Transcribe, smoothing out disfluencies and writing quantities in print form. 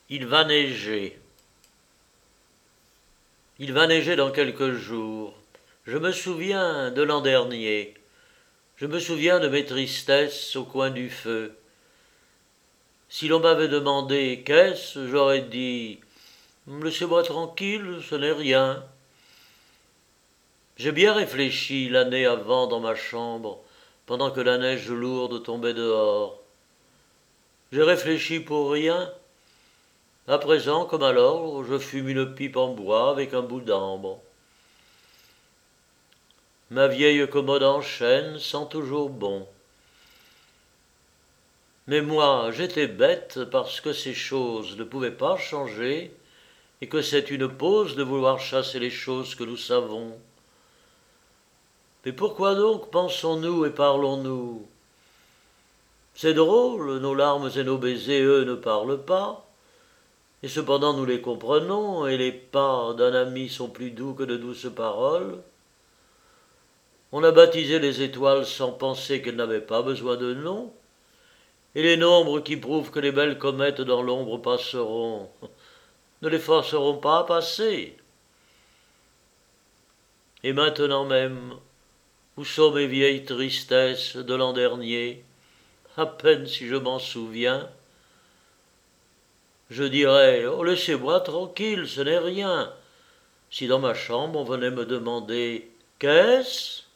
Il va neiger. Il va neiger dans quelques jours. Je me souviens de l'an dernier. Je me souviens de mes tristesses au coin du feu. Si l'on m'avait demandé qu'est-ce, j'aurais dit laissez-moi tranquille, ce n'est rien. J'ai bien réfléchi l'année avant dans ma chambre, pendant que la neige lourde tombait dehors. J'ai réfléchi pour rien. À présent, comme alors, je fume une pipe en bois avec un bout d'ambre. Ma vieille commode en chêne sent toujours bon. Mais moi, j'étais bête parce que ces choses ne pouvaient pas changer et que c'est une pose de vouloir chasser les choses que nous savons. Mais pourquoi donc pensons-nous et parlons-nous? C'est drôle, nos larmes et nos baisers, eux, ne parlent pas. Et cependant nous les comprenons, et les pas d'un ami sont plus doux que de douces paroles. On a baptisé les étoiles sans penser qu'elles n'avaient pas besoin de nom, et les nombres qui prouvent que les belles comètes dans l'ombre passeront, ne les forceront pas à passer. Et maintenant même, où sont mes vieilles tristesses de l'an dernier? À peine si je m'en souviens. Je dirais, oh laissez-moi tranquille, ce n'est rien. Si dans ma chambre on venait me demander, qu'est-ce?